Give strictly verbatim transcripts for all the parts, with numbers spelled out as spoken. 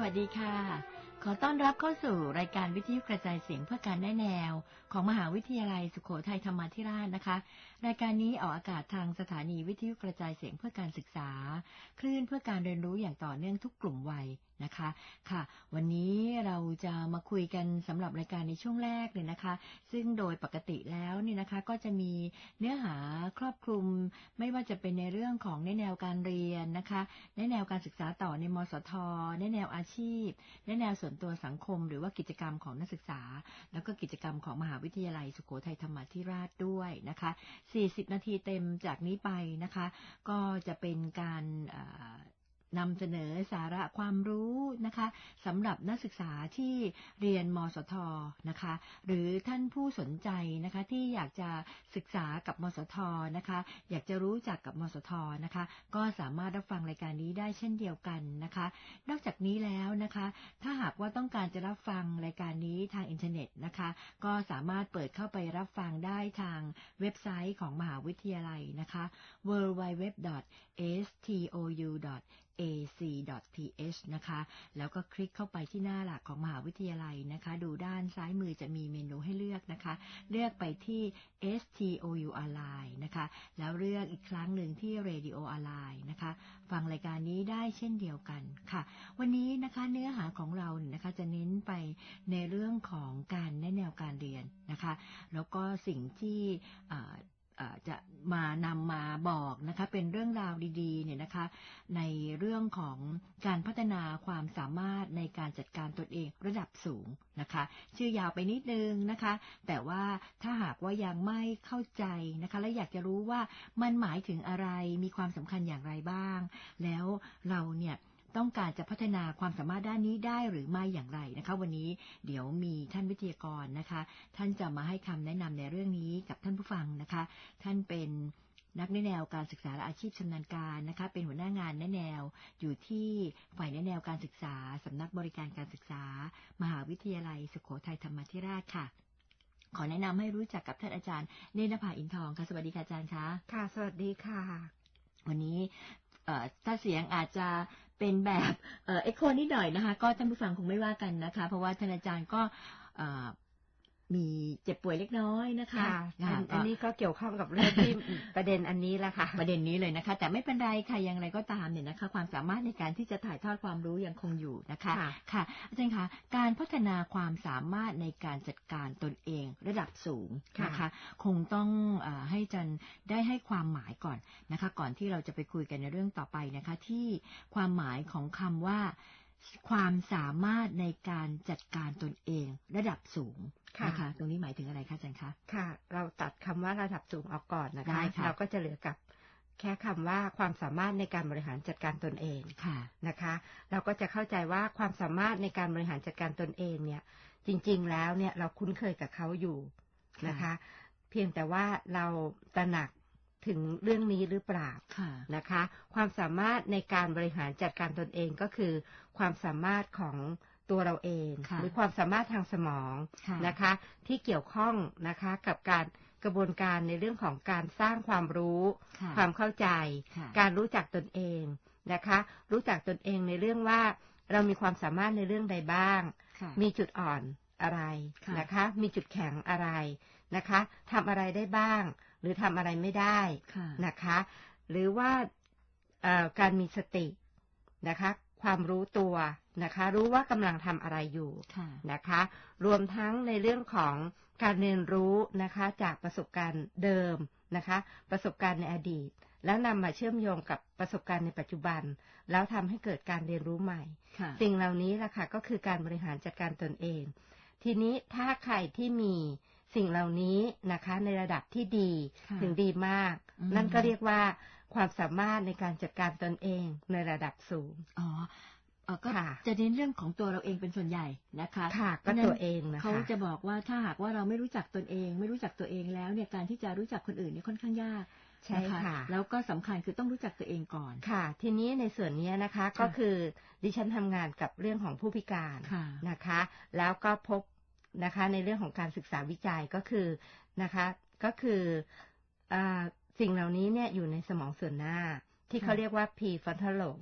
วัสดีค่ะขอต้อนรับเข้าสู่รายการวิทยุกระจายเสียงเพื่อการแนะแนวของมหาวิทยาลัยสุโขทัยธรรมาธิราชนะคะรายการนี้ออกอากาศทางสถานีวิทยุกระจายเสียงเพื่อการศึกษาคลื่นเพื่อการเรียนรู้อย่างต่อเนื่องทุกกลุ่มวัยนะคะค่ะวันนี้เราจะมาคุยกันสำหรับรายการในช่วงแรกเลยนะคะซึ่งโดยปกติแล้วเนี่ยนะคะก็จะมีเนื้อหาครอบคลุมไม่ว่าจะเป็นในเรื่องของแนวการเรียนนะคะแนวการศึกษาต่อในมสทแนวอาชีพแนวส่วนตัวสังคมหรือว่ากิจกรรมของนักศึกษาแล้วก็กิจกรรมของมหาวิทยาลัยสุโขทัยธรรมาธิราชด้วยนะคะสี่สิบนาทีเต็มจากนี้ไปนะคะก็จะเป็นการนำเสนอสาระความรู้นะคะสำหรับนักศึกษาที่เรียนมสทนะคะหรือท่านผู้สนใจนะคะที่อยากจะศึกษากับมสทนะคะอยากจะรู้จักกับมสทนะคะก็สามารถรับฟังรายการนี้ได้เช่นเดียวกันนะคะนอกจากนี้แล้วนะคะถ้าหากว่าต้องการจะรับฟังรายการนี้ทางอินเทอร์เน็ตนะคะก็สามารถเปิดเข้าไปรับฟังได้ทางเว็บไซต์ของมหาวิทยาลัยนะคะ ดับเบิลยู ดับเบิลยู ดับเบิลยู ดอท เอ เอส ที โอ ยู ดอท เอ ซี ดอท ที เอช นะคะแล้วก็คลิกเข้าไปที่หน้าหลักของมหาวิทยาลัยนะคะดูด้านซ้ายมือจะมีเมนูให้เลือกนะคะเลือกไปที่ เอส ที โอ ยู Online นะคะแล้วเลือกอีกครั้งหนึ่งที่ Radio Online นะคะฟังรายการนี้ได้เช่นเดียวกันค่ะวันนี้นะคะเนื้อหาของเราเนี่ยนะคะจะเน้นไปในเรื่องของการแนะแนวการเรียนนะคะแล้วก็สิ่งที่จะมานำมาบอกนะคะเป็นเรื่องราวดีๆเนี่ยนะคะในเรื่องของการพัฒนาความสามารถในการจัดการตนเองระดับสูงนะคะชื่อยาวไปนิดนึงนะคะแต่ว่าถ้าหากว่ายังไม่เข้าใจนะคะและอยากจะรู้ว่ามันหมายถึงอะไรมีความสำคัญอย่างไรบ้างแล้วเราเนี่ยต้องการจะพัฒนาความสามารถด้านนี้ได้หรือไม่อย่างไรนะคะวันนี้เดี๋ยวมีท่านวิทยากรนะคะท่านจะมาให้คำแนะนำในเรื่องนี้กับท่านผู้ฟังนะคะท่านเป็นนักแนะแนวการศึกษาและอาชีพชำนาญการนะคะเป็นหัวหน้างานแนะแนวอยู่ที่ฝ่ายแนะแนวการศึกษาสำนักบริการการศึกษามหาวิทยาลัยสุโขทัยธรรมาธิราชค่ะขอแนะนำให้รู้จักกับท่านอาจารย์เนตรนภาอินทองค่ะสวัสดีค่ะอาจารย์คะค่ะสวัสดีค่ะวันนี้ถ้าเสียงอาจจะเป็นแบบเอ็กโคนิดหน่อยนะคะก็ท่านผู้ฟังคงไม่ว่ากันนะคะเพราะว่าท่านอาจารย์ก็มีเจ็บป่วยเล็กน้อยนะคะอันนี้ก็เกี่ยวข้องกับเรื่องที่ประเด็นอันนี้แหละค่ะประเด็นนี้เลยนะคะแต่ไม่เป็นไรค่ะอย่างไรก็ตามเนี่ยนะคะความสามารถในการที่จะถ่ายทอดความรู้ยังคงอยู่นะคะค่ะอาจารย์คะการพัฒนาความสามารถในการจัดการตนเองระดับสูงนะคะคงต้องให้อาจารย์ได้ให้ความหมายก่อนนะคะก่อนที่เราจะไปคุยกันในเรื่องต่อไปนะคะที่ความหมายของคำว่าความสามารถในการจัดการตนเองระดับสูงนะคะตรงนี้หมายถึงอะไรคะอาจารย์คะค่ะเราตัดคำว่าระดับสูงออกก่อนนะคะเราก็จะเหลือกับแค่คำว่าความสามารถในการบริหารจัดการตนเองนะคะเราก็จะเข้าใจว่าความสามารถในการบริหารจัดการตนเองเนี่ยจริงๆแล้วเนี่ยเราคุ้นเคยกับเขาอยู่นะคะเพียงแต่ว่าเราตระหนักถึงเรื่องนี้หรือเปล่านะคะความสามารถในการบริหารจัดการตนเองก็คือความสามารถของตัวเราเองหรือความสามารถทางสมองนะคะที่เกี่ยวข้องนะคะกับการกระบวนการในเรื่องของการสร้างความรู้ความเข้าใจการรู้จักตนเองนะคะรู้จักตนเองในเรื่องว่าเรามีความสามารถในเรื่องใดบ้างมีจุดอ่อนอะไรนะคะมีจุดแข็งอะไรนะคะทำอะไรได้บ้างหรือทำอะไรไม่ได้นะคะหรือว่าการมีสตินะคะความรู้ตัวนะคะรู้ว่ากำลังทำอะไรอยู่นะคะรวมทั้งในเรื่องของการเรียนรู้นะคะจากประสบการณ์เดิมนะคะประสบการณ์ในอดีตแล้วนำมาเชื่อมโยงกับประสบการณ์ในปัจจุบันแล้วทำให้เกิดการเรียนรู้ใหม่สิ่งเหล่านี้แหละค่ะก็คือการบริหารจัดการตนเองทีนี้ถ้าใครที่มีสิ่งเหล่านี้นะคะในระดับที่ดีถึงดีมากนั่นก็เรียกว่าความสามารถในการจัดการตนเองในระดับสูงอ๋อก็จะเน้นเรื่องของตัวเราเองเป็นส่วนใหญ่นะคะค่ะก็ตัวเองนะคะเขาจะบอกว่าถ้าหากว่าเราไม่รู้จักตนเองไม่รู้จักตัวเองแล้วเนี่ยการที่จะรู้จักคนอื่นนี่ค่อนข้างยากใช่ค่ะแล้วก็สำคัญคือต้องรู้จักตัวเองก่อนค่ะทีนี้ในส่วนนี้นะคะก็คือดิฉันทำงานกับเรื่องของผู้พิการนะคะแล้วก็พบนะคะในเรื่องของการศึกษาวิจัยก็คือนะคะก็คือสิ่งเหล่านี้เนี่ยอยู่ในสมองส่วนหน้าที่เขาเรียกว่า prefrontal lobe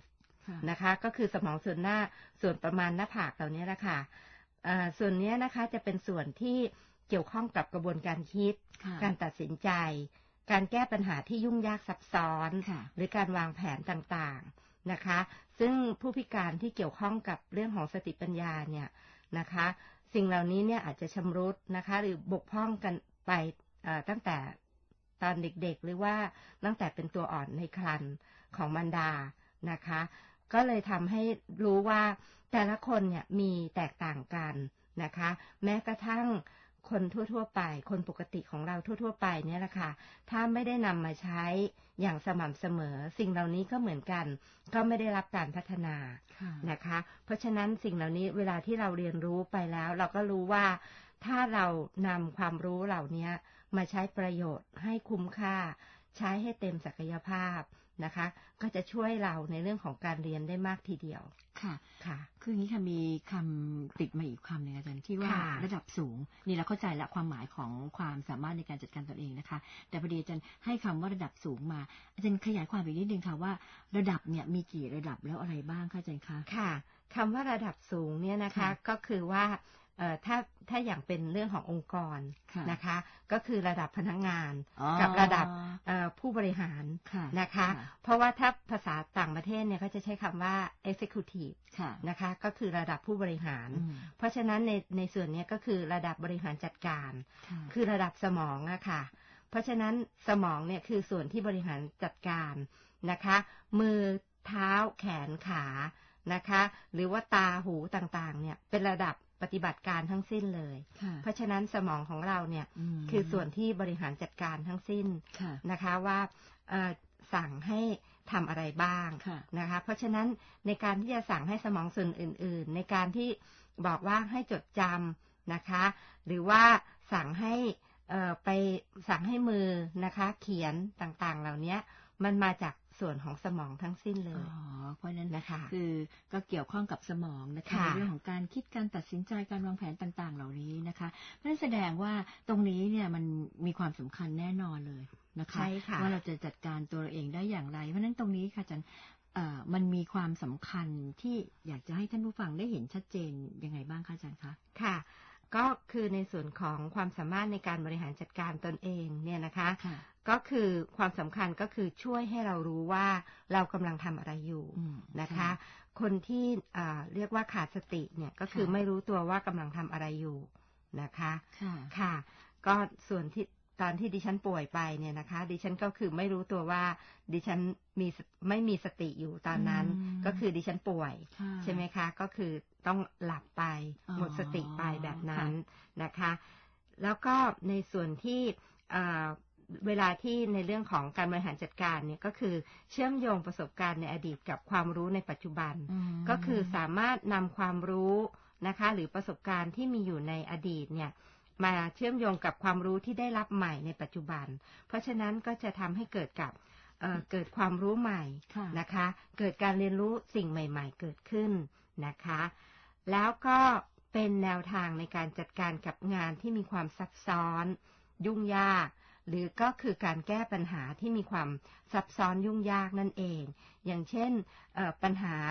นะคะก็คือสมองส่วนหน้าส่วนประมาณหน้าผากเหล่านี้แหละค่ะส่วนนี้นะคะจะเป็นส่วนที่เกี่ยวข้องกับกระบวนการคิดการตัดสินใจการแก้ปัญหาที่ยุ่งยากซับซ้อนหรือการวางแผนต่างๆนะคะซึ่งผู้พิการที่เกี่ยวข้องกับเรื่องของสติปัญญาเนี่ยนะคะสิ่งเหล่านี้เนี่ยอาจจะชำรุดนะคะหรือบกพร่องกันไปตั้งแต่ตอนเด็กๆหรือว่าตั้งแต่เป็นตัวอ่อนในครรภ์ของมารดานะคะก็เลยทำให้รู้ว่าแต่ละคนเนี่ยมีแตกต่างกันนะคะแม้กระทั่งคนทั่วๆไปคนปกติของเราทั่วๆไปเนี่ยแหละค่ะถ้าไม่ได้นำมาใช้อย่างสม่ำเสมอสิ่งเหล่านี้ก็เหมือนกันก็ไม่ได้รับการพัฒนานะคะเพราะฉะนั้นสิ่งเหล่านี้เวลาที่เราเรียนรู้ไปแล้วเราก็รู้ว่าถ้าเรานำความรู้เหล่านี้มาใช้ประโยชน์ให้คุ้มค่าใช้ให้เต็มศักยภาพนะคะก็จะช่วยเราในเรื่องของการเรียนได้มากทีเดียวค่ะค่ะคืออย่างนี้ค่ะมีคำติดมาอีกคำหนึ่งอาจารย์ที่ว่าระดับสูงนี่เราเข้าใจละความหมายของความสามารถในการจัดการตนเองนะคะแต่พอดีอาจารย์ให้คำว่าระดับสูงมาอาจารย์ขยายความอีกนิดนึงค่ะว่าระดับเนี่ยมีกี่ระดับแล้วอะไรบ้างคะอาจารย์คะค่ะคำว่าระดับสูงเนี่ยนะคะก็คือว่าถ้าถ้าอย่างเป็นเรื่องขององค์กรนะคะก็คือระดับพนักงานกับระดับผู้บริหารนะคะเพราะว่าถ้าภาษาต่างประเทศเนี่ยเขาจะใช้คำว่า executive นะคะก็คือระดับผู้บริหารเพราะฉะนั้นในในส่วนนี้ก็คือระดับบริหารจัดการคือระดับสมองอะค่ะเพราะฉะนั้นสมองเนี่ยคือส่วนที่บริหารจัดการนะคะมือเท้าแขนขานะคะหรือว่าตาหูต่างๆเนี่ยเป็นระดับปฏิบัติการทั้งสิ้นเลยเพราะฉะนั้นสมองของเราเนี่ยคือส่วนที่บริหารจัดการทั้งสิ้นนะคะว่าสั่งให้ทำอะไรบ้างนะคะเพราะฉะนั้นในการที่จะสั่งให้สมองส่วนอื่นๆในการที่บอกว่าให้จดจำนะคะหรือว่าสั่งให้ไปสั่งให้มือนะคะเขียนต่างๆเหล่านี้มันมาจากส่วนของสมองทั้งสิ้นเลยอ๋อเพราะนั้นนะคะคือก็เกี่ยวข้องกับสมองนะคะในเรื่องของการคิดการตัดสินใจการวางแผนต่างๆเหล่านี้นะคะเพราะนั้นแสดงว่าตรงนี้เนี่ยมันมีความสำคัญแน่นอนเลยนะคะว่าเราจะจัดการตัวเองได้อย่างไรเพราะนั้นตรงนี้ค่ะอาจารย์มันมีความสำคัญที่อยากจะให้ท่านผู้ฟังได้เห็นชัดเจนยังไงบ้างคะอาจารย์คะค่ะก็คือในส่วนของความสามารถในการบริหารจัดการตนเองเนี่ยนะคะก็คือความสำคัญก็คือช่วยให้เรารู้ว่าเรากำลังทำอะไรอยู่นะคะคนที่เรียกว่าขาดสติเนี่ยก็คือไม่รู้ตัวว่ากำลังทำอะไรอยู่นะคะค่ะก็ส่วนที่ตอนที่ดิฉันป่วยไปเนี่ยนะคะดิฉันก็คือไม่รู้ตัวว่าดิฉันมีไม่มีสติอยู่ตอนนั้นก็คือดิฉันป่วยใช่ไหมคะก็คือต้องหลับไปหมดสติไปแบบนั้นนะคะแล้วก็ในส่วนที่เวลาที่ในเรื่องของการบริหารจัดการเนี่ยก็คือเชื่อมโยงประสบการณ์ในอดีตกับความรู้ในปัจจุบันก็คือสามารถนำความรู้นะคะหรือประสบการณ์ที่มีอยู่ในอดีตเนี่ยมาเชื่อมโยงกับความรู้ที่ได้รับใหม่ในปัจจุบันเพราะฉะนั้นก็จะทำให้เกิดกับ เอ่อ เกิดความรู้ใหม่นะคะเกิดการเรียนรู้สิ่งใหม่ๆเกิดขึ้นนะคะแล้วก็เป็นแนวทางในการจัดการกับงานที่มีความซับซ้อนยุ่งยากหรือก็คือการแก้ปัญหาที่มีความซับซ้อนยุ่งยากนั่นเองอย่างเช่นปัญหา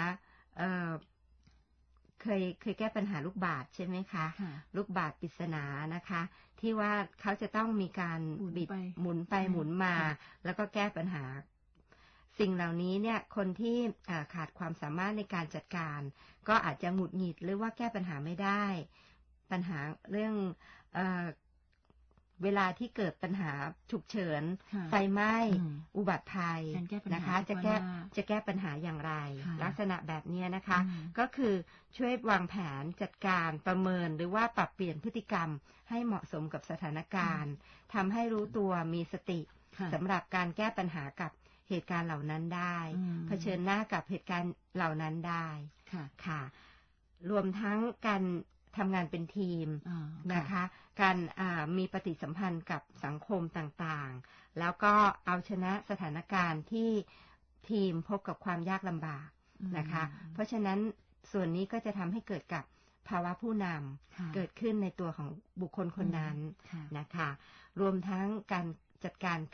เคยเคยแก้ปัญหาลูกบาศก์ใช่ไหมคะลูกบาศก์ปริศนานะคะที่ว่าเขาจะต้องมีการบิดหมุนไปหมุนมาแล้วก็แก้ปัญหาสิ่งเหล่านี้เนี่ยคนที่ขาดความสามารถในการจัดการก็อาจจะหงุดหงิดหรือว่าแก้ปัญหาไม่ได้ปัญหาเรื่องเอ่อเวลาที่เกิดปัญหาฉุกเฉินไฟไหม้อุบัติภัยนะคะจะแก้จะแก้ปัญหาอย่างไรลักษณะแบบนี้นะคะก็คือช่วยวางแผนจัดการประเมินหรือว่าปรับเปลี่ยนพฤติกรรมให้เหมาะสมกับสถานการณ์ทำให้รู้ตัวมีสติสำหรับการแก้ปัญหากับเหตุการณ์เหล่านั้นได้เผชิญหน้ากับเหตุการณ์เหล่านั้นได้ค่ะรวมทั้งการทำงานเป็นทีมนะคะการมีปฏิสัมพันธ์กับสังคมต่างๆแล้วก็เอาชนะสถานการณ์ที่ทีมพบกับความยากลำบากนะคะเพราะฉะนั้นส่วนนี้ก็จะทำให้เกิดกับภาวะผู้นำเกิดขึ้นในตัวของบุคคลคนนั้นนะคะรวมทั้งการจัดการกับ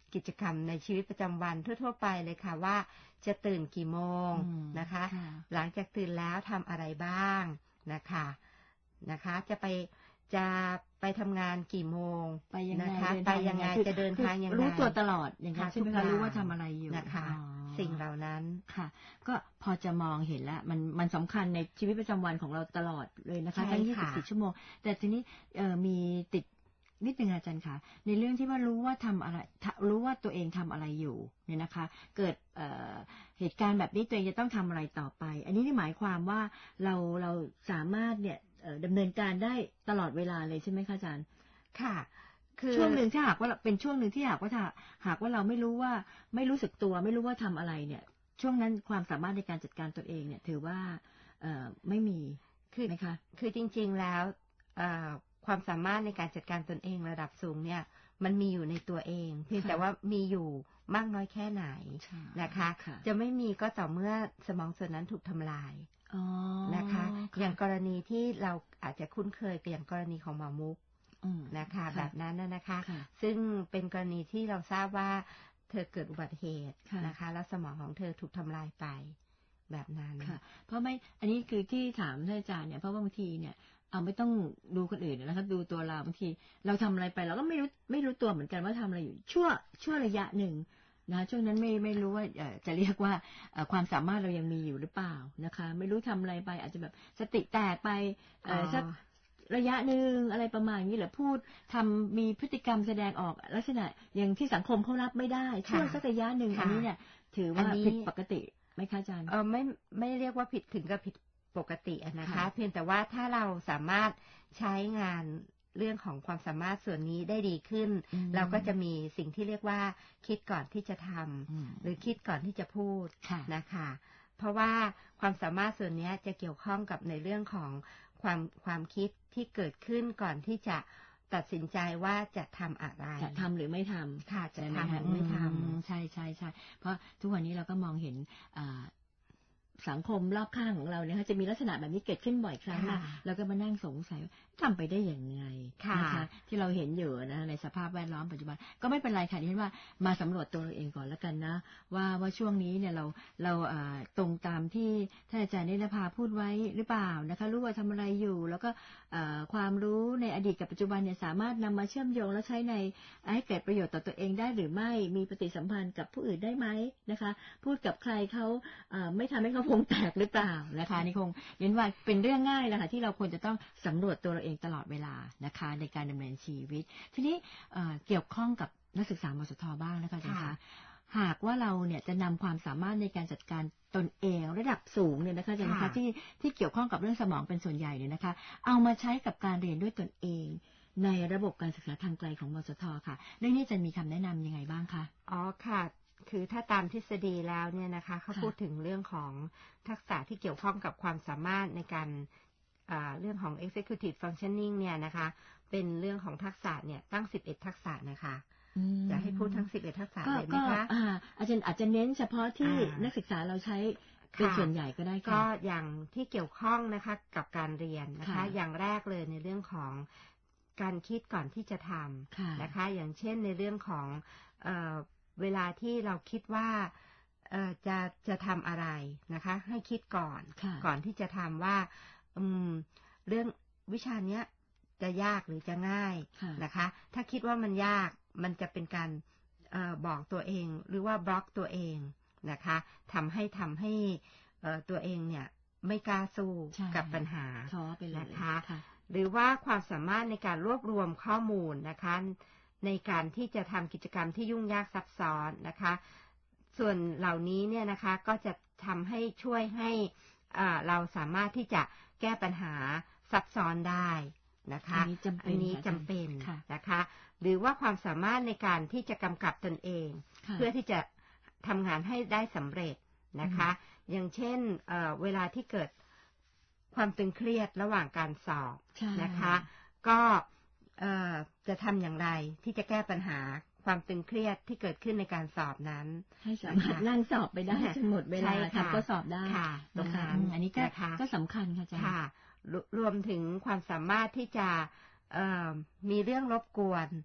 กิจกรรมในชีวิตประจำวันทั่วๆไปเลยค่ะว่าจะตื่นกี่โมงนะคะหลังจากตื่นแล้วทำอะไรบ้างนะคะนะคะจะไปจะไปทำงานกี่โมงไปยังไงนะคะไปยังไงจะเดินทางยังไงรู้ตัวตลอดอย่างนั้นใช่ไหมคะรู้ว่าทำอะไรอยู่นะคะสิ่งเหล่านั้นค่ะก็พอจะมองเห็นแล้วมันมันสำคัญในชีวิตประจำวันของเราตลอดเลยนะคะทั้งยี่สิบสี่ชั่วโมงแต่ทีนี้มีติดนิดนึงอาจารย์คะในเรื่องที่ว่ารู้ว่าทำอะไรรู้ว่าตัวเองทำอะไรอยู่เนี่ยนะคะเกิด เ, เหตุการณ์แบบนี้ตัวเองจะต้องทำอะไรต่อไปอันนี้นี่หมายความว่าเราเราสามารถเนี่ยดำเนินการได้ตลอดเวลาเลยใช่ไหมคะอาจารย์ค่ะคือช่วงหนึ่งที่หากว่าเป็นช่วงหนึ่งที่หากว่าถ้าหากว่าเราไม่รู้ว่าไม่รู้สึกตัวไม่รู้ว่าทำอะไรเนี่ยช่วงนั้นความสามารถในการจัดการตนเองเนี่ยถือว่าไม่มีคือไหมคะคือจริงๆแล้วความสามารถในการจัดการตนเองระดับสูงเนี่ยมันมีอยู่ในตัวเองเพียงแต่ว่ามีอยู่มากน้อยแค่ไหนนะคะจะไม่มีก็ต่อเมื่อสมองส่วนนั้นถูกทำลายนะคะอย่างกรณีที่เราอาจจะคุ้นเคยกับอย่างกรณีของหมอมุกนะคะแบบนั้นนะคะซึ่งเป็นกรณีที่เราทราบว่าเธอเกิดอุบัติเหตุนะคะแล้วสมองของเธอถูกทำลายไปแบบนั้นเพราะไม่อันนี้คือที่ถามท่านอาจารย์เนี่ยเพราะว่าบางทีเนี่ยเอาไม่ต้องดูคนอื่นนะครับดูตัวเราบางทีเราทำอะไรไปเราก็ไม่รู้ไม่รู้ตัวเหมือนกันว่าทำอะไรอยู่ชั่วชั่วระยะหนึ่งนะช่วงนั้นไม่ไม่รู้ว่าจะเรียกว่าความสามารถเรายังมีอยู่หรือเปล่านะคะไม่รู้ทำอะไรไปอาจจะแบบสติแตกไปสักระยะหนึ่งอะไรประมาณนี้หรือพูดทำมีพฤติกรรมแสดงออกลักษณะอย่างที่สังคมเขารับไม่ได้ช่วงสักระยะหนึ่งอันนี้เนี่ยถือว่าผิดปกติไหมคะอาจารย์เออไม่ไม่เรียกว่าผิดถึงกับผิดปกตินะคะเพียงแต่ว่าถ้าเราสามารถใช้งานเรื่องของความสามารถส่วนนี้ได้ดีขึ้นเราก็จะมีสิ่งที่เรียกว่าคิดก่อนที่จะทำหรือคิดก่อนที่จะพูดนะคะเพราะว่าความสามารถส่วนนี้จะเกี่ยวข้องกับในเรื่องของความความคิดที่เกิดขึ้นก่อนที่จะตัดสินใจว่าจะทำอะไรจะทำหรือไม่ทำค่ะจะทำหรือไม่ทำใช่ใช่ใช่เพราะทุกวันนี้เราก็มองเห็นสังคมรอบข้างของเราเนี่ยจะมีลักษณะแบบนี้เกิดขึ้นบ่อยครั้งนะเราก็มานั่งสงสัยทำไปได้อย่างไงนะคะที่เราเห็นอยู่นะในสภาพแวดล้อมปัจจุบันก็ไม่เป็นไรค่ะที่ว่ามาสำรวจตัวเราเองก่อนแล้วกันนะว่าว่าช่วงนี้เนี่ยเราเราตรงตามที่ท่านอาจารย์นิรภาพูดไว้หรือเปล่านะคะรู้ว่าทำอะไรอยู่แล้วก็ความรู้ในอดีตกับปัจจุบันเนี่ยสามารถนำมาเชื่อมโยงและใช้ในให้เกิดประโยชน์ต่อตัวเองได้หรือไม่มีปฏิสัมพันธ์กับผู้อื่นได้ไหมนะคะพูดกับใครเขาไม่ทำให้เขาวงแตกหรือเปล่านะคะนี่คงเน้นว่าเป็นเรื่องง่ายนะคะที่เราควรจะต้องสำรวจตัวเราเองตลอดเวลานะคะในการดำเนินชีวิตทีนี้เกี่ยวข้องกับนักศึกษามสทบ้างนะคะอาจารย์คะหากว่าเราเนี่ยจะนำความสามารถในการจัดการตนเองระดับสูงเนี่ยนะคะอาจารย์คะที่ที่เกี่ยวข้องกับเรื่องสมองเป็นส่วนใหญ่เนี่ยนะคะเอามาใช้กับการเรียนด้วยตนเองในระบบการศึกษาทางไกลของมสทค่ะเรื่องนี้จะมีคำแนะนำยังไงบ้างคะอ๋อค่ะคือถ้าตามทฤษฎีแล้วเนี่ยนะคะเขาพูดถึงเรื่องของทักษะที่เกี่ยวข้องกับความสามารถในการเรื่องของ executive functioning เนี่ยนะคะเป็นเรื่องของทักษะเนี่ยตั้งสิบเอ็ดทักษะนะคะจะให้พูดทั้งสิบเอ็ดทักษะเลยไหมคะอาจารย์อาจจะเน้นเฉพาะที่นักศึกษาเราใช้เป็นส่วนใหญ่ก็ได้ก็อย่างที่เกี่ยวข้องนะคะกับการเรียนนะคะอย่างแรกเลยในเรื่องของการคิดก่อนที่จะทำนะคะอย่างเช่นในเรื่องของเวลาที่เราคิดว่าจะจะทำอะไรนะคะให้คิดก่อนก่อนที่จะทำว่าเรื่องวิชาเนี้ยจะยากหรือจะง่ายนะคะถ้าคิดว่ามันยากมันจะเป็นการเอ่อบอกตัวเองหรือว่าบล็อกตัวเองนะคะทำให้ทำให้เอ่อตัวเองเนี่ยไม่กล้าสู้กับปัญหานะคะหรือว่าความสามารถในการรวบรวมข้อมูลนะคะในการที่จะทำกิจกรรมที่ยุ่งยากซับซ้อนนะคะส่วนเหล่านี้เนี่ยนะคะก็จะทำให้ช่วยให้เราสามารถที่จะแก้ปัญหาซับซ้อนได้นะคะอันนี้จำเป็นนะคะหรือว่าความสามารถในการที่จะกำกับตนเองเพื่อที่จะทำงานให้ได้สำเร็จนะคะอย่างเช่น เ, เวลาที่เกิดความตึงเครียดระหว่างการสอบนะคะก็จะทำอย่างไรที่จะแก้ปัญหาความตึงเครียดที่เกิดขึ้นในการสอบนั้นให้สามารถนั่งสอบไปได้จนหมดเวลาทำก็สอบได้ตรงนั้นอันนี้ก็ก็สำคัญค่ะอาจารย์รวมถึงความสามารถที่จะมีเรื่องรบกวน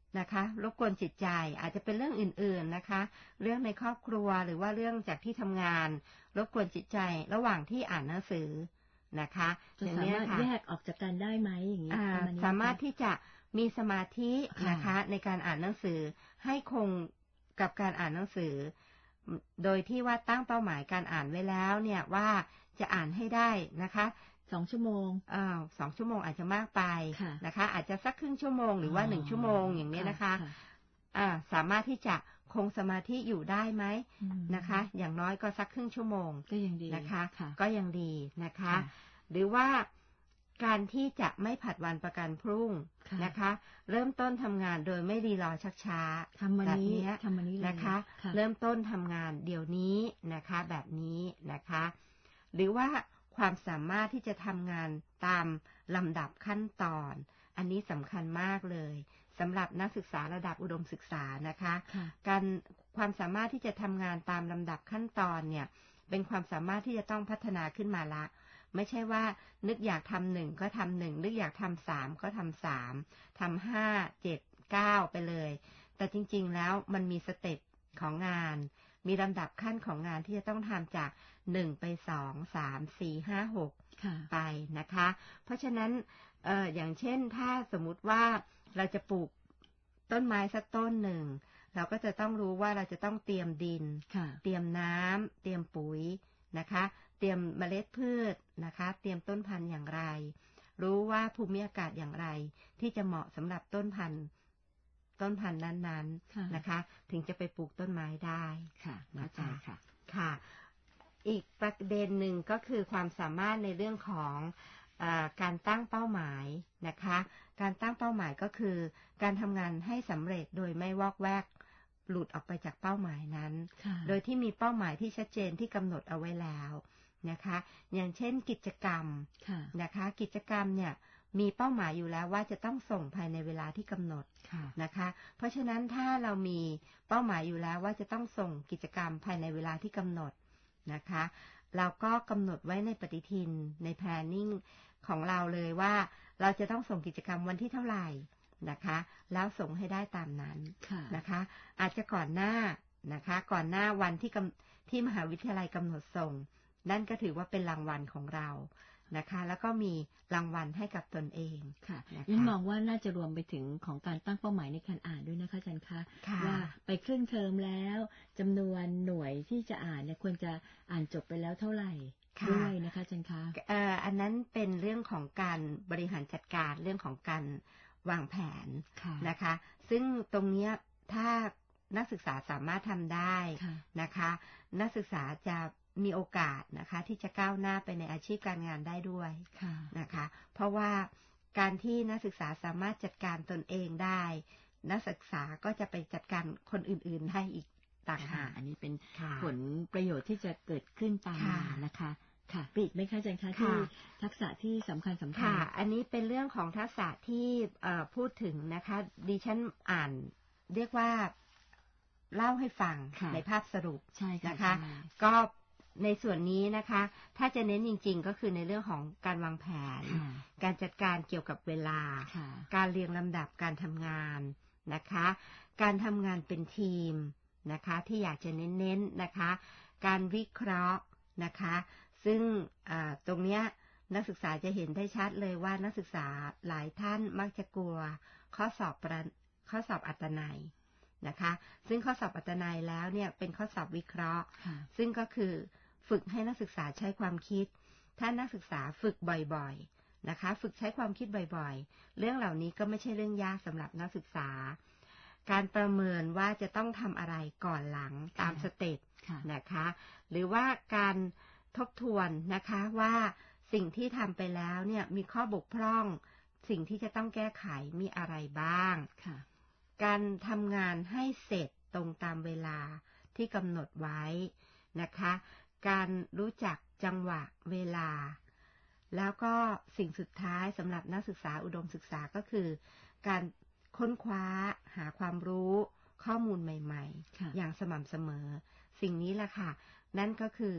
นะคะรบกวนจิตใจอาจจะเป็นเรื่องอื่นๆนะคะเรื่องในครอบครัวหรือว่าเรื่องจากที่ทำงานรบกวนจิตใจระหว่างที่อ่านหนังสือนะคะจะสามารถแยกออกจากกันได้ไหมอย่างนี้สามารถที่จะมีสมาธินะคะในการอ่านหนังสือให้คงกับการอ่านหนังสือโดยที่ว่าตั้งเป้าหมายการอ่านไว้แล้วเนี่ยว่าจะอ่านให้ได้นะคะสองชั่วโมงอ่าสองชั่วโมงอาจจะมากไปนะคะอาจจะสักครึ่งชั่วโมงหรือว่าหนึ่งชั่วโมงอย่างนี้นะคะอ่าสามารถที่จะคงสมาธิอยู่ได้ไหมนะคะอย่างน้อยก็สักครึ่งชั่วโมงก็ยังดีนะคะก็ยังดีนะคะหรือว่าการที่จะไม่ผัดวันประกันพรุ่งนะคะเริ่มต้นทำงานโดยไม่รีรอชักช้าแบบนี้นะคะเริ่มต้นทำงานเดี๋ยวนี้นะคะแบบนี้นะคะหรือว่าความสามารถที่จะทำงานตามลำดับขั้นตอนอันนี้สำคัญมากเลยสำหรับนักศึกษาระดับอุดมศึกษานะคะการความสามารถที่จะทำงานตามลำดับขั้นตอนเนี่ยเป็นความสามารถที่จะต้องพัฒนาขึ้นมาละไม่ใช่ว่านึกอยากทำหนึ่งก็ทำหนึ่งนึกอยากทำสามก็ทำสามทำห้าเจ็ดเก้าไปเลยแต่จริงๆแล้วมันมีสเต็ปของงานมีลำดับขั้นของงานที่จะต้องทำจากหนึ่งไปสองสามสี่ห้าหกไปนะคะเพราะฉะนั้นเอ่ออย่างเช่นถ้าสมมุติว่าเราจะปลูกต้นไม้สักต้นหนึ่งเราก็จะต้องรู้ว่าเราจะต้องเตรียมดินเตรียมน้ำเตรียมปุ๋ยนะคะเตรียมเมล็ดพืชนะคะเตรียมต้นพันธุ์อย่างไรรู้ว่าภูมิอากาศอย่างไรที่จะเหมาะสำหรับต้นพันธุ์ต้นพันธุ์นั้นๆนะคะถึงจะไปปลูกต้นไม้ได้ค่ะนะคะค่ะอีกประเด็นหนึ่งก็คือความสามารถในเรื่องของเอ่อการตั้งเป้าหมายนะคะการตั้งเป้าหมายก็คือการทำงานให้สำเร็จโดยไม่วอกแวกหลุดออกไปจากเป้าหมายนั้นโดยที่มีเป้าหมายที่ชัดเจนที่กำหนดเอาไว้แล้วนะคะอย่างเช่นกิจกรรมนะคะกิจกรรมเนี่ยมีเป้าหมายอยู่แล้วว่าจะต้องส่งภายในเวลาที่กำหนดนะคะเพราะฉะนั้นถ้าเรามีเป้าหมายอยู่แล้วว่าจะต้องส่งกิจกรรมภายในเวลาที่กำหนดนะคะเราก็กำหนดไว้ในปฏิทินใน planning ของเราเลยว่าเราจะต้องส่งกิจกรรมวันที่เท่าไหร่นะคะแล้วส่งให้ได้ตามนั้นนะคะอาจจะก่อนหน้านะคะก่อนหน้าวันที่ที่มหาวิทยาลัยกำหนดส่งนั่นก็ถือว่าเป็นรางวัลของเรานะคะแล้วก็มีรางวัลให้กับตนเองค่ะยินมองว่าน่าจะรวมไปถึงของการตั้งเป้าหมายในการอ่านด้วยนะคะอาจารย์คะว่าไปครึ่งเทอมแล้วจำนวนหน่วยที่จะอ่านเนี่ยควรจะอ่านจบไปแล้วเท่าไหร่ด้วยนะคะอาจารย์คะอันนั้นเป็นเรื่องของการบริหารจัดการเรื่องของการวางแผนนะคะซึ่งตรงนี้ถ้านักศึกษาสามารถทำได้นะคะนักศึกษาจะมีโอกาสนะคะที่จะก้าวหน้าไปในอาชีพการงานได้ด้วยนะคะเพราะว่าการที่นักศึกษาสามารถจัดการตนเองได้นักศึกษาก็จะไปจัดการคนอื่นๆได้อีกต่างหากอันนี้เป็นผลประโยชน์ที่จะเกิดขึ้นตามมานะคะค่ะปีกไหมคะอาจารย์คะที่ทักษะที่สำคัญสำคัญค่ะอันนี้เป็นเรื่องของทักษะที่พูดถึงนะคะดิฉันอ่านเรียกว่าเล่าให้ฟังในภาพสรุปนะคะก็ในส่วนนี้นะคะถ้าจะเน้นจริงๆก็คือในเรื่องของการวางแผนการจัดการเกี่ยวกับเวลาการเรียงลำดับการทำงานนะคะการทำงานเป็นทีมนะคะที่อยากจะเน้นๆนะคะการวิเคราะห์นะคะซึ่งตรงนี้นักศึกษาจะเห็นได้ชัดเลยว่านักศึกษาหลายท่านมักจะกลัวข้อสอบข้อสอบอัตนัยนะคะซึ่งข้อสอบอัตนัยแล้วเนี่ยเป็นข้อสอบวิเคราะห์ซึ่งก็คือฝึกให้นักศึกษาใช้ความคิดถ้านักศึกษาฝึกบ่อยๆนะคะฝึกใช้ความคิดบ่อยๆเรื่องเหล่านี้ก็ไม่ใช่เรื่องยากสำหรับนักศึกษาการประเมินว่าจะต้องทำอะไรก่อนหลังตามสเต็ปนะคะหรือว่าการทบทวนนะคะว่าสิ่งที่ทำไปแล้วเนี่ยมีข้อบกพร่องสิ่งที่จะต้องแก้ไขมีอะไรบ้างการทำงานให้เสร็จตรงตามเวลาที่กำหนดไว้นะคะการรู้จักจังหวะเวลาแล้วก็สิ่งสุดท้ายสำหรับนักศึกษาอุดมศึกษาก็คือการค้นคว้าหาความรู้ข้อมูลใหม่ๆอย่างสม่ำเสมอสิ่งนี้แหละค่ะนั่นก็คือ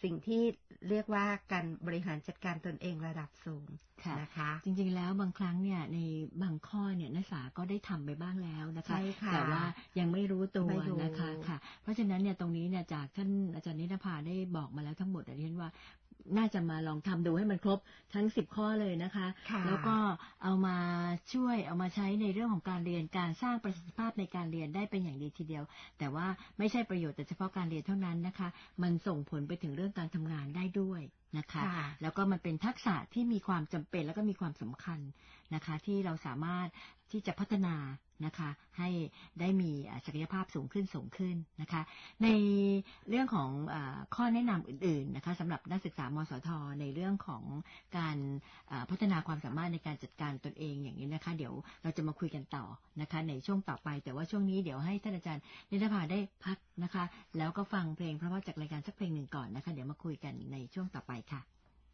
สิ่งที่เรียกว่าการบริหารจัดการตนเองระดับสูงนะคะจริงๆแล้วบางครั้งเนี่ยในบางข้อเนี่ยนักศึกษาก็ได้ทำไปบ้างแล้วนะคะแต่ว่ายังไม่รู้ตัวนะคะค่ะเพราะฉะนั้นเนี่ยตรงนี้เนี่ยจากท่านอาจารย์นิติภาได้บอกมาแล้วทั้งหมดดิฉันว่าน่าจะมาลองทำดูให้มันครบทั้งสิบข้อเลยนะคะแล้วก็เอามาช่วยเอามาใช้ในเรื่องของการเรียนการสร้างประสิทธิภาพในการเรียนได้เป็นอย่างดีทีเดียวแต่ว่าไม่ใช่ประโยชน์แต่เฉพาะการเรียนเท่านั้นนะคะมันส่งผลไปถึงเรื่องการทำงานได้ด้วยนะคะแล้วก็มันเป็นทักษะที่มีความจำเป็นแล้วก็มีความสำคัญนะคะที่เราสามารถที่จะพัฒนานะคะให้ได้มีศักยภาพสูงขึ้นสูงขึ้นนะคะในเรื่องของเอ่อข้อแนะนำอื่นๆนะคะสำหรับนักศึกษามสท.ในเรื่องของการพัฒนาความสามารถในการจัดการตนเองอย่างนี้นะคะเดี๋ยวเราจะมาคุยกันต่อนะคะในช่วงต่อไปแต่ว่าช่วงนี้เดี๋ยวให้ท่านอาจารย์นิติภาได้พักนะคะแล้วก็ฟังเพลงเพราะว่าจากรายการสักเพลงหนึ่งก่อนนะคะเดี๋ยวมาคุยกันในช่วงต่อไปค่ะ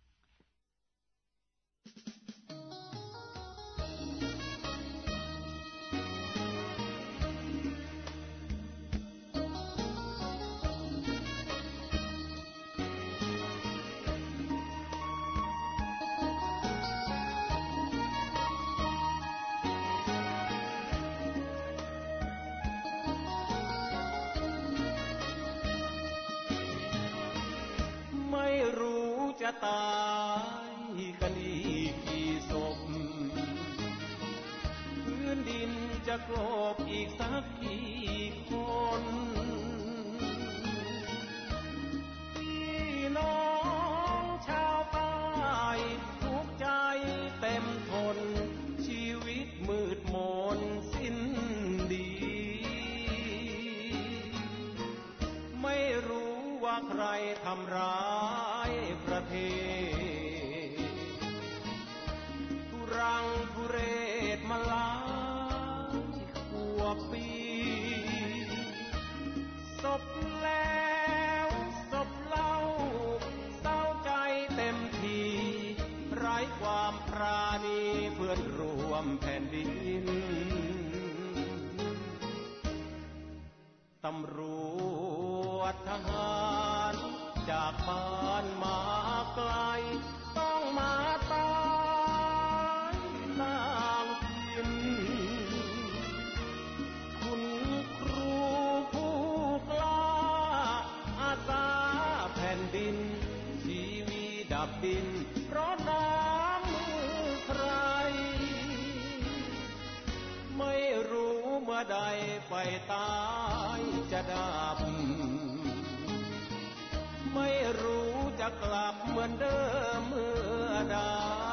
จะตายกันอีกกี่ศพพื้นดินจะกลบอีกสักกี่คนพี่น้องชาวใต้ทุกใจเต็มทนชีวิตมืดมนสิ้นดีไม่รู้ว่าใครทำร้ายประเทศทุรังทุเรศมาหลายกว่าปีศพแล้วศพเล่าเศร้าใจเต็มทีไร้ความปราณีเพื่อนรวมแผ่นดินตำรวจทหารจากบ้านมาไกลต้องมาตายต่างถิ่นคุณครูผู้กล้าอาสาแผ่นดินชีวีดับดินเพราะน้ำมือใครไม่รู้เมื่อใดไฟตายจะดับไม่รู้จะกลับเหมือนเดิมเมื่อใด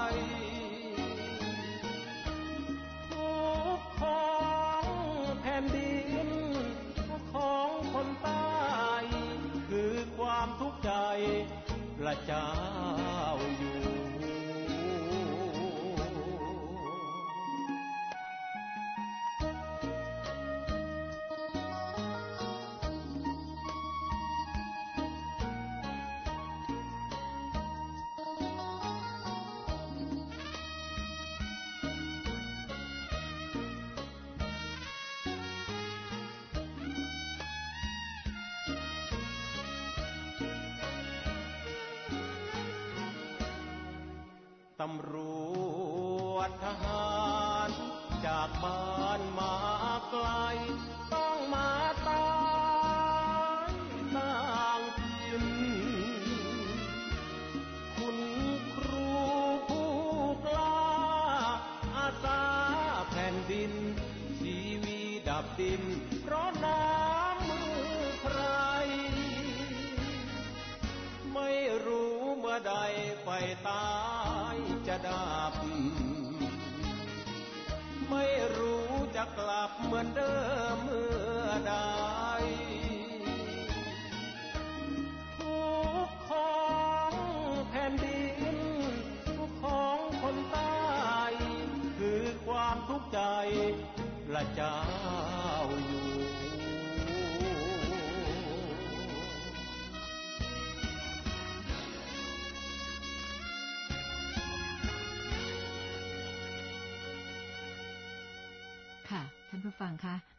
ทุกข์ของแผ่นดินทุกข์ของคนใต้คือความทุกข์ใจพระเจ้าอยู่ตำรวจทหารจากบ้านมาไกลต้องมาตายต่างถิ่นคุณครูผู้กล้าอาสาแผ่นดินชีวีดับดินเพราะน้ำมือใครไม่รู้เมื่อใดไฟตายจะดับไม่รู้จะกลับเหมือนเดิมเมื่อใดทุกข์ของแผ่นดินทุกข์ของคนใต้คือความทุกข์ใจพระเจ้าอยู่ท่านผู้ฟังคะ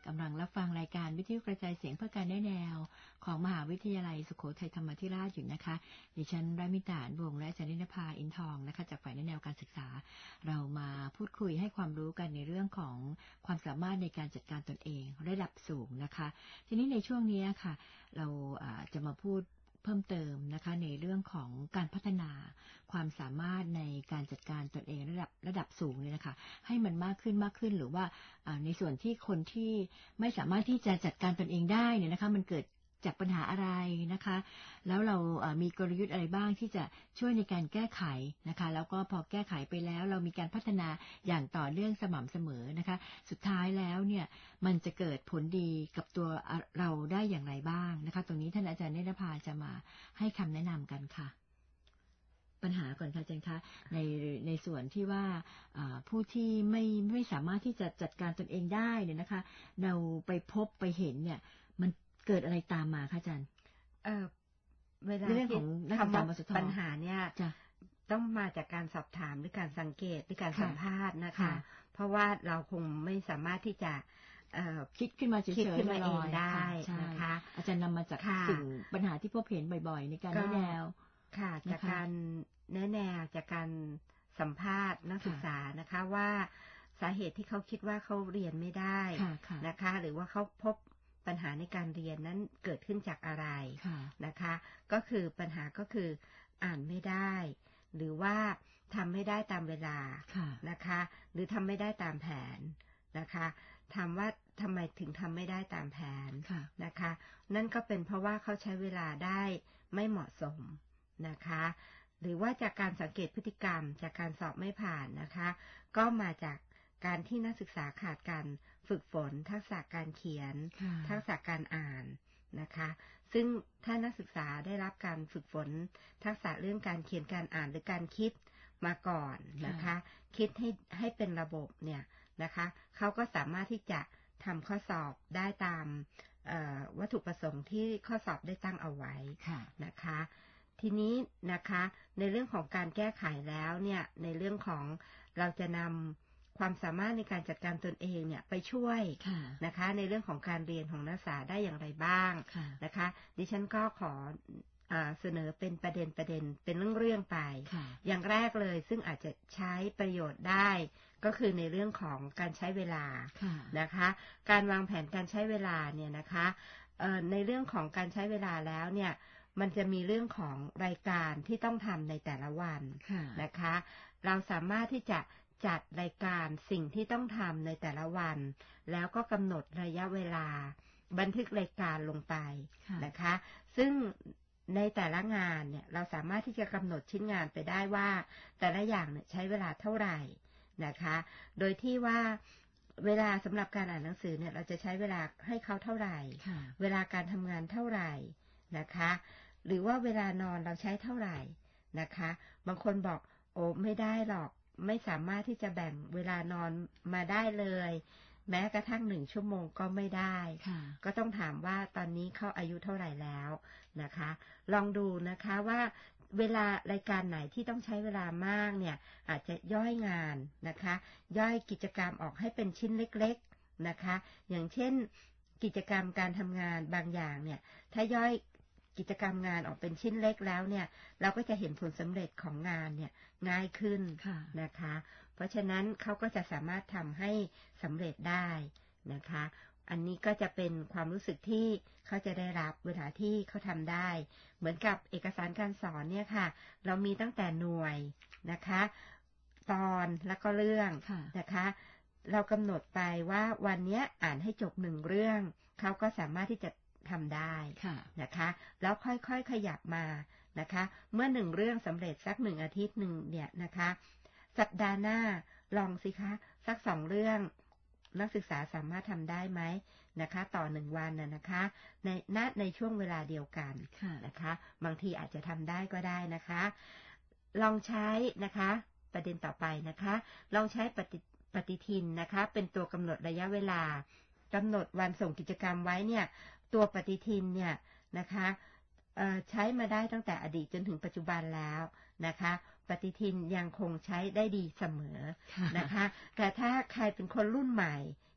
กำลังรับฟังรายการวิทยุกระจายเสียงเพื่อการแนะแนวของมหาวิทยาลัยสุโขทัยธรรมาธิราชอยู่นะคะดิฉันรามิตา วงศ์และอาจารย์นินภา อินทองนะคะจากฝ่ายแนวการศึกษาเรามาพูดคุยให้ความรู้กันในเรื่องของความสามารถในการจัดการตนเองระดับสูงนะคะทีนี้ในช่วงนี้ค่ะเราจะมาพูดเพิ่มเติมนะคะในเรื่องของการพัฒนาความสามารถในการจัดการตนเองระดับระดับสูงเลยนะคะให้มันมากขึ้นมากขึ้นหรือว่าในส่วนที่คนที่ไม่สามารถที่จะจัดการตนเองได้เนี่ยนะคะมันเกิดจากปัญหาอะไรนะคะแล้วเรามีกลยุทธ์อะไรบ้างที่จะช่วยในการแก้ไขนะคะแล้วก็พอแก้ไขไปแล้วเรามีการพัฒนาอย่างต่อเนื่องสม่ำเสมอนะคะสุดท้ายแล้วเนี่ยมันจะเกิดผลดีกับตัวเราได้อย่างไรบ้างนะคะตรงนี้ท่านอาจารย์เนตรภาจะมาให้คำแนะนำกันค่ะปัญหาก่อนค่ะอาจารย์คะในในส่วนที่ว่าผู้ที่ไม่ไม่สามารถที่จะจัดการตนเองได้เนี่ยนะคะเราไปพบไปเห็นเนี่ยมันเกิดอะไรตามมาคะอาจารย์เออเวลาที่คำว่าปัญหาเนี่ยต้องมาจากการสอบถามหรือการสังเกตหรือการสัมภาษณ์นะคะเพราะว่าเราคงไม่สามารถที่จะคิดขึ้นมาเฉยๆขึ้นมาเองได้นะคะอาจารย์นำมาจากสิ่งปัญหาที่พบเห็นบ่อยๆในการแนะแนวค่ะจากการแนะแนวจากการสัมภาษณ์นักศึกษานะคะว่าสาเหตุที่เขาคิดว่าเขาเรียนไม่ได้นะคะหรือว่าเขาพบปัญหาในการเรียนนั้นเกิดขึ้นจากอะไรนะคะก็คือปัญหาก็คืออ่านไม่ได้หรือว่าทำไม่ได้ตามเวลานะคะหรือทำไม่ได้ตามแผนนะคะถามว่าทำไมถึงทำไม่ได้ตามแผนนะคะนั่นก็เป็นเพราะว่าเขาใช้เวลาได้ไม่เหมาะสมนะคะหรือว่าจากการสังเกตพฤติกรรมจากการสอบไม่ผ่านนะคะก็มาจากการที่นักศึกษาขาดการฝึกฝนทักษะการเขียนทักษะการอ่านนะคะซึ่งถ้านักศึกษาได้รับการฝึกฝนทักษะเรื่องการเขียนการอ่านหรือการคิดมาก่อนนะคะคิดให้ให้เป็นระบบเนี่ยนะคะเขาก็สามารถที่จะทำข้อสอบได้ตามวัตถุประสงค์ที่ข้อสอบได้ตั้งเอาไว้นะคะทีนี้นะคะในเรื่องของการแก้ไขแล้วเนี่ยในเรื่องของเราจะนำความสามารถในการจัดการตนเองเนี่ยไปช่วยนะคะในเรื่องของการเรียนของนักศึกษาได้อย่างไรบ้างนะคะดิฉันก็ขอเสนอเป็นประเด็นประเด็นเป็นเรื่องๆไปอย่างแรกเลยซึ่งอาจจะใช้ประโยชน์ได้ก็คือในเรื่องของการใช้เวลานะคะการวางแผนการใช้เวลาเนี่ยนะคะในเรื่องของการใช้เวลาแล้วเนี่ยมันจะมีเรื่องของรายการที่ต้องทำในแต่ละวันนะคะเราสามารถที่จะจัดรายการสิ่งที่ต้องทำในแต่ละวันแล้วก็กำหนดระยะเวลาบันทึกรายการลงไปนะคะซึ่งในแต่ละงานเนี่ยเราสามารถที่จะกำหนดชิ้นงานไปได้ว่าแต่ละอย่างเนี่ยใช้เวลาเท่าไหร่นะคะโดยที่ว่าเวลาสำหรับการอ่านหนังสือเนี่ยเราจะใช้เวลาให้เขาเท่าไหร่เวลาการทำงานเท่าไหร่นะคะหรือว่าเวลานอนเราใช้เท่าไหร่นะคะบางคนบอกโอ้ไม่ได้หรอกไม่สามารถที่จะแบ่งเวลานอนมาได้เลยแม้กระทั่งหนึ่งชั่วโมงก็ไม่ได้ก็ต้องถามว่าตอนนี้เขาอายุเท่าไหร่แล้วนะคะลองดูนะคะว่าเวลารายการไหนที่ต้องใช้เวลามากเนี่ยอาจจะย่อยงานนะคะย่อยกิจกรรมออกให้เป็นชิ้นเล็กๆนะคะอย่างเช่นกิจกรรมการทำงานบางอย่างเนี่ยถ้าย่อยกิจกรรมงานออกเป็นชิ้นเล็กแล้วเนี่ยเราก็จะเห็นผลสำเร็จของงานเนี่ยง่ายขึ้นนะคะเพราะฉะนั้นเขาก็จะสามารถทำให้สำเร็จได้นะคะอันนี้ก็จะเป็นความรู้สึกที่เขาจะได้รับเวลาที่เขาทำได้เหมือนกับเอกสารการสอนเนี่ยค่ะเรามีตั้งแต่หน่วยนะคะตอนแล้วก็เรื่องนะคะเรากำหนดไปว่าวันนี้อ่านให้จบหนึ่งเรื่องเขาก็สามารถที่จะทำได้นะคะแล้วค่อยๆขยับมานะคะเมื่อหนึ่งเรื่องสำเร็จสักหนึ่งอาทิตย์หนึ่งเนี่ยนะคะสัปดาห์หน้าลองสิคะสักสองเรื่องนักศึกษาสามารถทำได้ไหมนะคะต่อหนึ่งวันนะนะคะในณในช่วงเวลาเดียวกันนะคะบางทีอาจจะทำได้ก็ได้นะคะลองใช้นะคะประเด็นต่อไปนะคะลองใช้ปฏิปฏิทินนะคะเป็นตัวกำหนดระยะเวลากำหนดวันส่งกิจกรรมไว้เนี่ยตัวปฏิทินเนี่ยนะคะใช้มาได้ตั้งแต่อดีตจนถึงปัจจุบันแล้วนะคะปฏิทินยังคงใช้ได้ดีเสมอนะคะแต่ถ้าใครเป็นคนรุ่นใหม่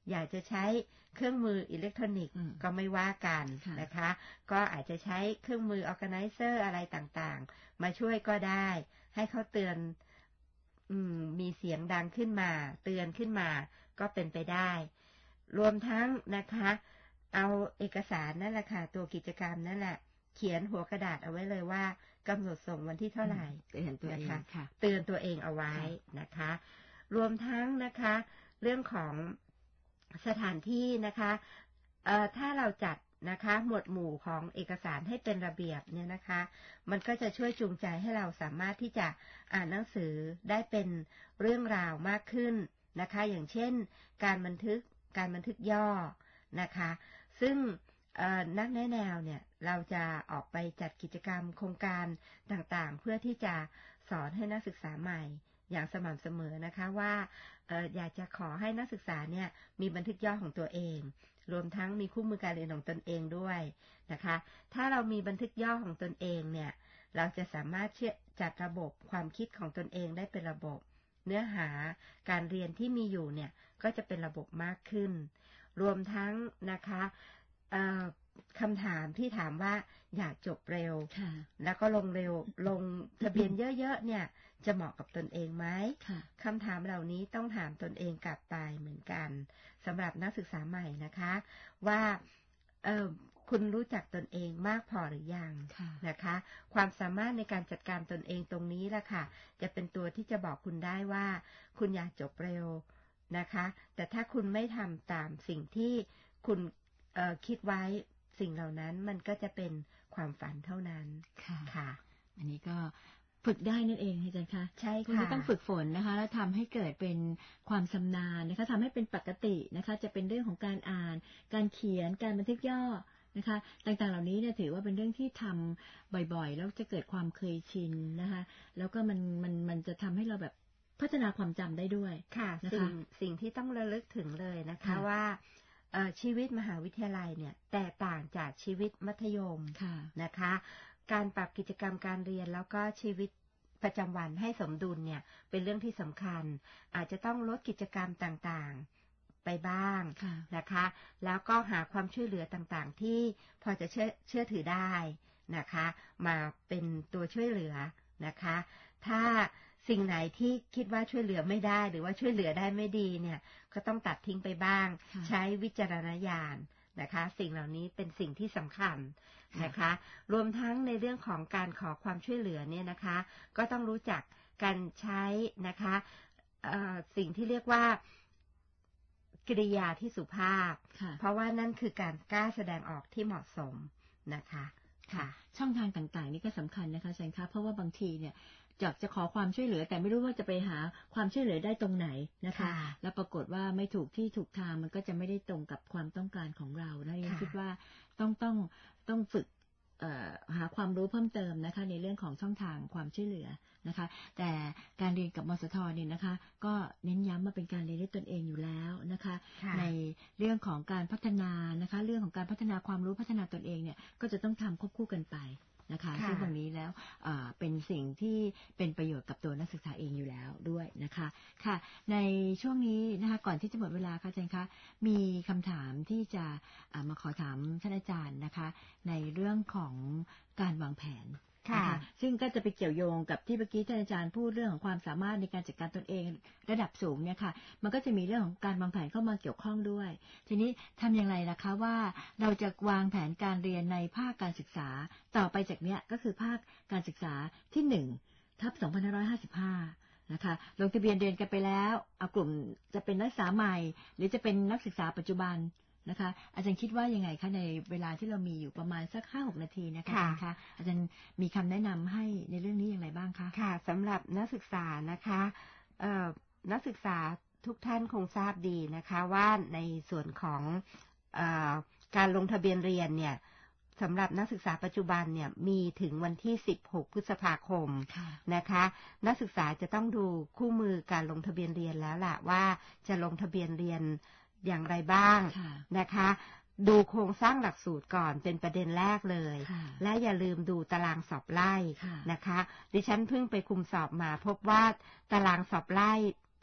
อยากจะใช้เครื่องมืออิเล็กทรอนิกส์ก็ไม่ว่ากันนะคะก็อาจจะใช้เครื่องมือ organizer อะไรต่างๆมาช่วยก็ได้ให้เขาเตือนมีเสียงดังขึ้นมาเตือนขึ้นมาก็เป็นไปได้รวมทั้งนะคะเอาเอกสารนั่นแหละค่ะตัวกิจกรรมนั่นแหละเขียนหัวกระดาษเอาไว้เลยว่ากำหนดส่งวันที่เท่าไหร่เตือนตัวเองค่ะเตือนตัวเองเอาไว้นะคะรวมทั้งนะคะเรื่องของสถานที่นะคะเอ่อถ้าเราจัดนะคะหมวดหมู่ของเอกสารให้เป็นระเบียบเนี่ยนะคะมันก็จะช่วยจูงใจให้เราสามารถที่จะอ่านหนังสือได้เป็นเรื่องราวมากขึ้นนะคะอย่างเช่นการบันทึกการบันทึกย่อนะคะซึ่งนักแนะแนวเนี่ยเราจะออกไปจัดกิจกรรมโครงการต่างๆเพื่อที่จะสอนให้นักศึกษาใหม่อย่างสม่ำเสมอนะคะว่าเอ่ออยากจะขอให้นักศึกษาเนี่ยมีบันทึกย่อของตัวเองรวมทั้งมีคู่มือการเรียนของตนเองด้วยนะคะถ้าเรามีบันทึกย่อของตนเองเนี่ยเราจะสามารถจัดระบบความคิดของตนเองได้เป็นระบบเนื้อหาการเรียนที่มีอยู่เนี่ยก็จะเป็นระบบมากขึ้นรวมทั้งนะคะคำถามที่ถามว่าอยากจบเร็วแล้วก็ลงเร็วลงทะเบียนเยอะๆเนี่ยจะเหมาะกับตนเองไหมคำถามเหล่านี้ต้องถามตนเองกลับไปเหมือนกันสำหรับนักศึกษาใหม่นะคะว่าเออคุณรู้จักตนเองมากพอหรือยังนะคะความสามารถในการจัดการตนเองตรงนี้แหละค่ะจะเป็นตัวที่จะบอกคุณได้ว่าคุณอยากจบเร็วนะคะแต่ถ้าคุณไม่ทำตามสิ่งที่คุณเอ่อคิดไว้สิ่งเหล่านั้นมันก็จะเป็นความฝันเท่านั้นค่ะค่ะอันนี้ก็ฝึกได้นั่นเองอาจารย์คะใช่ค่ะคุณก็ต้องฝึกฝนนะคะแล้วทำให้เกิดเป็นความชำนาญนะคะทำให้เป็นปกตินะคะจะเป็นเรื่องของการอ่านการเขียนการบันทึกย่อนะคะต่างๆเหล่านี้เนี่ยถือว่าเป็นเรื่องที่ทำบ่อยๆแล้วจะเกิดความเคยชินนะคะแล้วก็มันมันมันจะทำให้เราแบบพัฒนาความจำได้ด้วยค่ะสิ่งสิ่งที่ต้องระลึกถึงเลยนะคะว่าชีวิตมหาวิทยาลัยเนี่ยแตกต่างจากชีวิตมัธยมนะคะการปรับกิจกรรมการเรียนแล้วก็ชีวิตประจำวันให้สมดุลเนี่ยเป็นเรื่องที่สำคัญอาจจะต้องลดกิจกรรมต่างๆไปบ้างนะคะแล้วก็หาความช่วยเหลือต่างๆที่พอจะเชื่อเชื่อถือได้นะคะมาเป็นตัวช่วยเหลือนะคะถ้าสิ่งไหนที่คิดว่าช่วยเหลือไม่ได้หรือว่าช่วยเหลือได้ไม่ดีเนี่ยก็ต้องตัดทิ้งไปบ้างใช้วิจารณญาณนะคะสิ่งเหล่านี้เป็นสิ่งที่สำคัญนะคะรวมทั้งในเรื่องของการขอความช่วยเหลือเนี่ยนะคะก็ต้องรู้จักการใช้นะคะสิ่งที่เรียกว่ากริยาที่สุภาพเพราะว่านั่นคือการกล้าแสดงออกที่เหมาะสมนะคะค่ะช่องทางต่างๆนี่ก็สำคัญนะคะอาจารย์คะเพราะว่าบางทีเนี่ยอยากจะขอความช่วยเหลือแต่ไม่รู้ว่าจะไปหาความช่วยเหลือได้ตรงไหนนะคะแล้วปรากฏว่าไม่ถูกที่ถูกทางมันก็จะไม่ได้ตรงกับความต้องการของเรานะยังคิดว่าต้องต้องต้องฝึกหาความรู้เพิ่มเติมนะคะในเรื่องของช่องทางความช่วยเหลือนะคะแต่การเรียนกับมสทเนี่ยนะคะก็เน้นย้ำมาเป็นการเรียนด้วยตนเองอยู่แล้วนะคะในเรื่องของการพัฒนานะคะเรื่องของการพัฒนาความรู้พัฒนาตนเองเนี่ยก็จะต้องทำควบคู่กันไปนะคะซึ่งตรงนี้แล้วเป็นสิ่งที่เป็นประโยชน์กับตัวนักศึกษาเองอยู่แล้วด้วยนะคะค่ะในช่วงนี้นะคะก่อนที่จะหมดเวลาค่ะอาจารย์คะมีคำถามที่จะมาขอถามท่านอาจารย์นะคะในเรื่องของการวางแผนนะคะซึ่งก็จะไปเกี่ยวโยงกับที่เมื่อกี้ท่านอาจารย์พูดเรื่องของความสามารถในการจัดการตนเองระดับสูงเนี่ยค่ะมันก็จะมีเรื่องของการวางแผนเข้ามาเกี่ยวข้องด้วยทีนี้ทำอย่างไรล่ะคะว่าเราจะวางแผนการเรียนในภาคการศึกษาต่อไปจากเนี้ยก็คือภาคการศึกษาที่หนึ่งทับสองพันห้าร้อยห้าสิบห้านะคะลงทะเบียนเรียนกันไปแล้วเอากลุ่มจะเป็นนักศึกษาใหม่หรือจะเป็นนักศึกษาปัจจุบันนะคะอาจารย์คิดว่ายังไงคะในเวลาที่เรามีอยู่ประมาณสัก ห้าหก นาทีนะคะคะอาจารย์มีคำแนะนำให้ในเรื่องนี้อย่างไรบ้างคะค่ะสำหรับนักศึกษานะคะนักศึกษาทุกท่านคงทราบดีนะคะว่าในส่วนของการลงทะเบียนเรียนเนี่ยสำหรับนักศึกษาปัจจุบันเนี่ยมีถึงวันที่สิบหกพฤษภาคมนะคะนักศึกษาจะต้องดูคู่มือการลงทะเบียนเรียนแล้วล่ะว่าจะลงทะเบียนเรียนอย่างไรบ้างนะคะดูโครงสร้างหลักสูตรก่อนเป็นประเด็นแรกเลยและอย่าลืมดูตารางสอบไล่นะคะดิฉันเพิ่งไปคุมสอบมาพบว่าตารางสอบไล่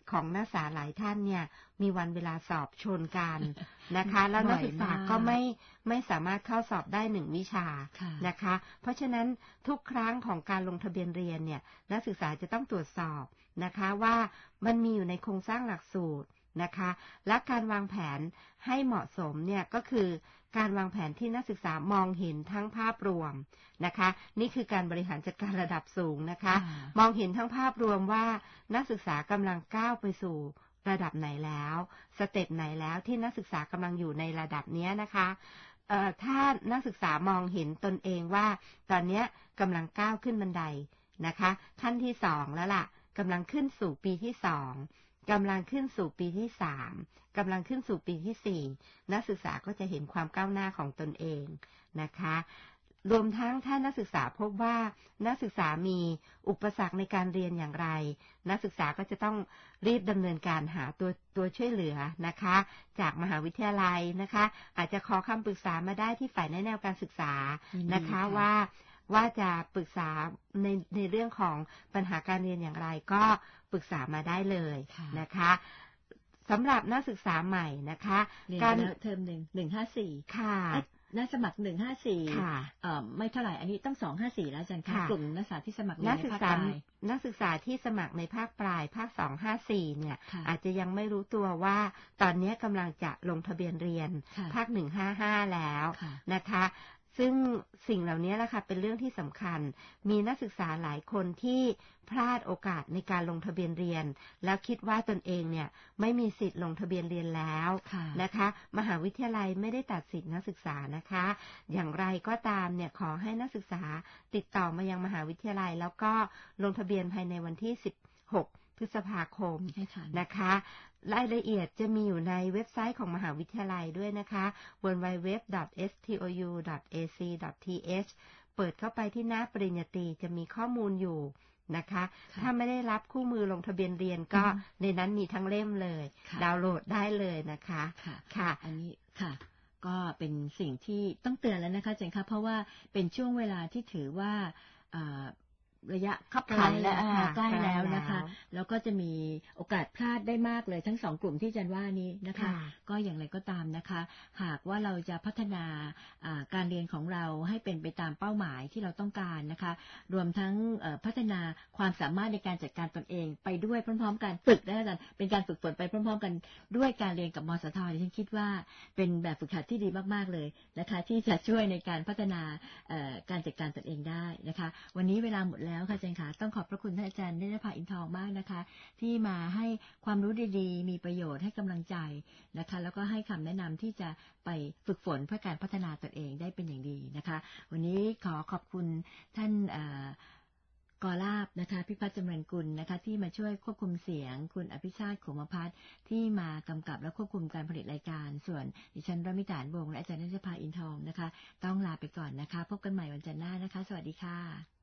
ของนักศึกษาหลายท่านเนี่ยมีวันเวลาสอบชนกันนะคะแล้วนักศึกษาก็ไม่ไม่สามารถเข้าสอบได้หนึ่งวิชานะคะเพราะฉะนั้นทุกครั้งของการลงทะเบียนเรียนเนี่ยนักศึกษาจะต้องตรวจสอบนะคะว่ามันมีอยู่ในโครงสร้างหลักสูตรนะคะและการวางแผนให้เหมาะสมเนี่ยก็คือการวางแผนที่นักศึกษามองเห็นทั้งภาพรวมนะคะนี่คือการบริหารจัดการระดับสูงนะคะมองเห็นทั้งภาพรวมว่านักศึกษากำลังก้าวไปสู่ระดับไหนแล้วสเต็ปไหนแล้วที่นักศึกษากำลังอยู่ในระดับนี้นะคะเอ่อถ้านักศึกษามองเห็นตนเองว่าตอนนี้กำลังก้าวขึ้นบันไดนะคะขั้นที่สองแล้วล่ะกำลังขึ้นสู่ปีที่สองกำลังขึ้นสู่ปีที่สามกำลังขึ้นสู่ปีที่สี่นักศึกษาก็จะเห็นความก้าวหน้าของตนเองนะคะรวมทั้งถ้านักศึกษาพบว่านักศึกษามีอุปสรรคในการเรียนอย่างไรนักศึกษาก็จะต้องรีบดำเนินการหาตัวตัวช่วยเหลือนะคะจากมหาวิทยาลัยนะคะอาจจะขอคำปรึกษามาได้ที่ฝ่ายแนะแนวการศึกษานะคะว่าว่าจะปรึกษาในในเรื่องของปัญหาการเรียนอย่างไรก็ปรึกษามาได้เลยนะคะสำหรับนักศึกษาใหม่นะคะการเทอมหนึ่งหนึ่งห้าสี่ค่ะนักสมัครหนึ่งห้าสี่เอ่อไม่เท่าไหร่อันนี้ต้องสองห้าสี่แล้วอาจารย์ค่ะกลุ่มนักศึกษาที่สมัครในภาคปลายนักศึกษาที่สมัครในภาคปลายภาคสองห้าสี่เนี่ยอาจจะยังไม่รู้ตัวว่าตอนนี้กำลังจะลงทะเบียนเรียนภาคหนึ่งห้าห้าแล้วนะคะซึ่งสิ่งเหล่านี้แหละค่ะเป็นเรื่องที่สำคัญมีนักศึกษาหลายคนที่พลาดโอกาสในการลงทะเบียนเรียนแล้วคิดว่าตนเองเนี่ยไม่มีสิทธิ์ลงทะเบียนเรียนแล้วนะคะมหาวิทยาลัยไม่ได้ตัดสิทธินักศึกษานะคะอย่างไรก็ตามเนี่ยขอให้นักศึกษาติดต่อมายังมหาวิทยาลัยแล้วก็ลงทะเบียนภายในวันที่สิบหกพฤษภาคมนะคะรายละเอียดจะมีอยู่ในเว็บไซต์ของมหาวิทยาลัยด้วยนะคะ ดับเบิลยู ดับเบิลยู ดับเบิลยู ดอท เอส ที โอ ยู ดอท เอ ซี ดอท ที เอช เปิดเข้าไปที่หน้าปริญญาตรีจะมีข้อมูลอยู่นะคะถ้าไม่ได้รับคู่มือลงทะเบียนเรียนก็ในนั้นมีทั้งเล่มเลยดาวน์โหลดได้เลยนะคะค่ะอันนี้ค่ะก็เป็นสิ่งที่ต้องเตือนแล้วนะคะอาจารย์คะเพราะว่าเป็นช่วงเวลาที่ถือว่าระยะคับขันและใกล้แล้วนะคะแล้วก็จะมีโอกาสพลาดได้มากเลยทั้งสองกลุ่มที่อาจารย์ว่านี้นะคะก็อย่างไรก็ตามนะคะหากว่าเราจะพัฒนาการเรียนของเราให้เป็นไปตามเป้าหมายที่เราต้องการนะคะรวมทั้งพัฒนาความสามารถในการจัดการตนเองไปด้วยพร้อมๆกันฝึกได้อาจารย์เป็นการฝึกฝนไปพร้อมๆกันด้วยการเรียนกับมสท.ดิฉันคิดว่าเป็นแบบฝึกหัดที่ดีมากๆเลยนะคะที่จะช่วยในการพัฒนาการจัดการตนเองได้นะคะวันนี้เวลาหมดแล้วค่ะอาจารย์ค่ะต้องขอบพระคุณท่านอาจารย์เนตรภาอินทองมากนะคะที่มาให้ความรู้ดีๆมีประโยชน์ให้กำลังใจนะคะแล้วก็ให้คำแนะนำที่จะไปฝึกฝนเพื่อการพัฒนาตนเองได้เป็นอย่างดีนะคะวันนี้ขอขอบคุณท่านกอลาบนะคะพิพัฒน์จำเริญกุลนะคะที่มาช่วยควบคุมเสียงคุณอภิชาติขุมพัฒน์ที่มากำกับและควบคุมการผลิตรายการส่วนดิฉันรมิตา วงศ์และอาจารย์เนตรภาอินทองนะคะต้องลาไปก่อนนะคะพบกันใหม่วันจันทร์หน้านะคะสวัสดีค่ะ